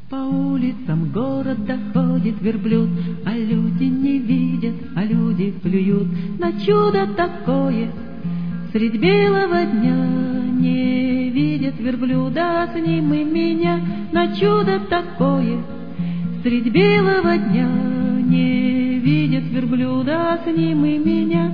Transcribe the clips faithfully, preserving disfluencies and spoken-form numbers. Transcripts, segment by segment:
По улицам города ходит верблюд, а люди не видят, а люди плюют на чудо такое. Средь белого дня не видят верблюда, с ним и меня на чудо такое. Средь белого дня не видят верблюда, с ним и меня.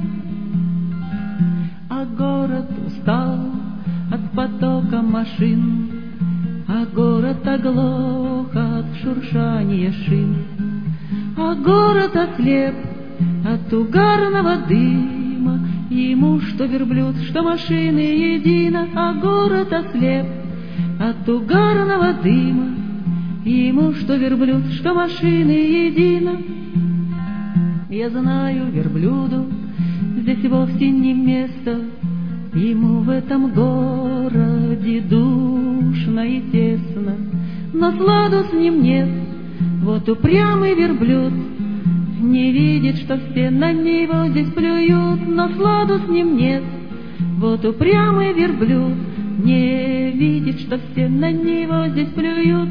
А город устал от потока машин, а город оглох от шуршания шин, а город ослеп от угарного дыма. Ему что верблюд, что машины едино, а город ослеп от угарного дыма. Ему что верблюд, что машины едино. Я знаю, верблюду здесь вовсе не место, ему в этом городе душно и тесно, но сладу с ним нет. Вот упрямый верблюд не видит, что все на него здесь плюют, но сладу с ним нет. Вот упрямый верблюд не видит, что все на него здесь плюют.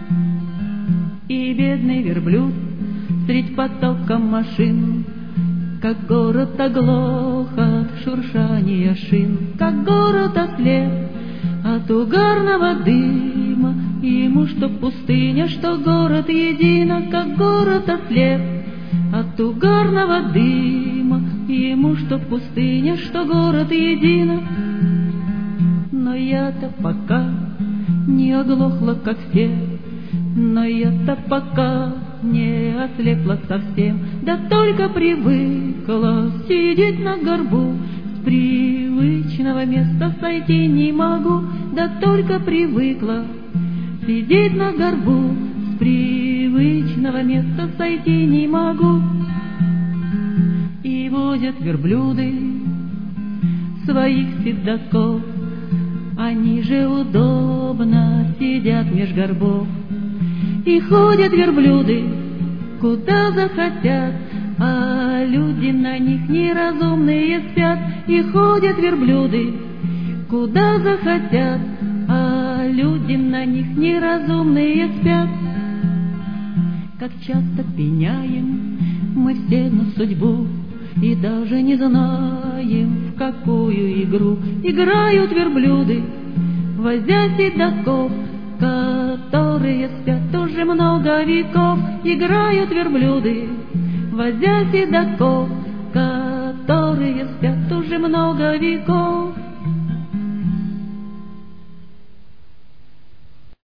И бедный верблюд средь потока машин, как город оглох от шуршания шин, как город ослеп от угарного дыма. Ему что пустыня, что город едино, как город ослеп от угарного дыма. Ему что пустыня, что город едино. Но я-то пока не оглохла, как все, но я-то пока не ослепла совсем, да только привыкла сидеть на горбу. С привычного места сойти не могу, да только привыкла сидеть на горбу. С привычного места сойти не могу. И возят верблюды своих седаков, они же удобно сидят меж горбов. И ходят верблюды куда захотят, а люди на них неразумные спят. И ходят верблюды куда захотят, а люди на них неразумные спят. Как часто пеняем мы все на судьбу, и даже не знаем, в какую игру играют верблюды, возя седаков, которые спят уже много веков. Играют верблюды, возя седаков, которые спят уже много веков.